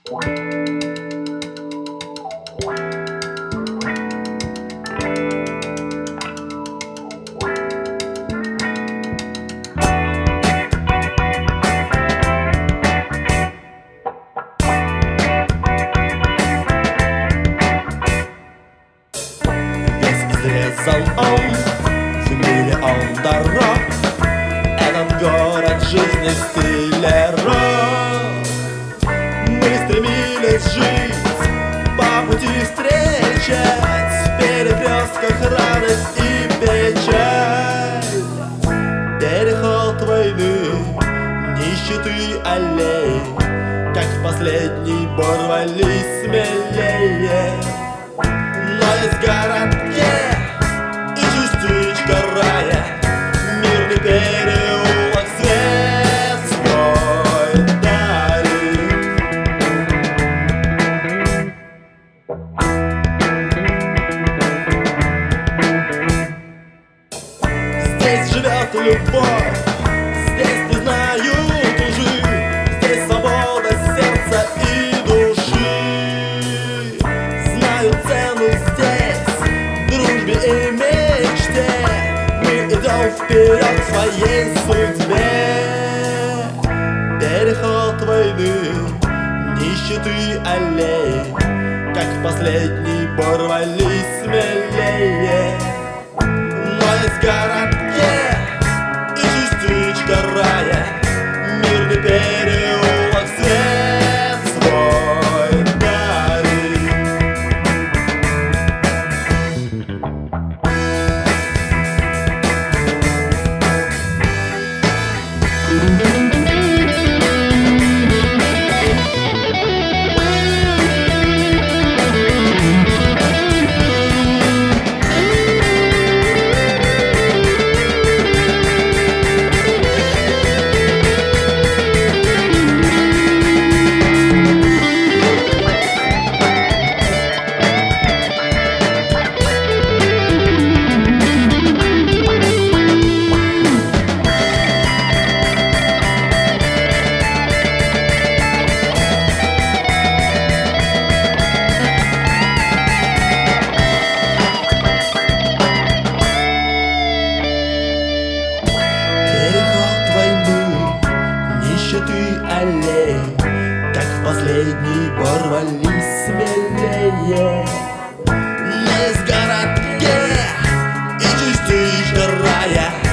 Изрезал он в миллион дорог этот город жизни в стиле рок. Мы стремились жить, по пути встречать в перекрестках радость и печаль. Переход войны, нищеты аллей, как в последний бой рвались смелее. Но есть в городке и частичка рая, мирный переулок, свет свой дарит. Здесь живет любовь, здесь не знают лжи, здесь свобода сердца и души. Знают цену здесь, дружбе и мечте. Мы идем вперед к своей судьбе. Переход войны, нищеты аллей, как в последний бой рвались смелее. Но есть в городке и частичка рая, мирный переулок, свет свой дарит. Аллей, как в последний бой рвались смелее. Но есть в городке и частичка рая,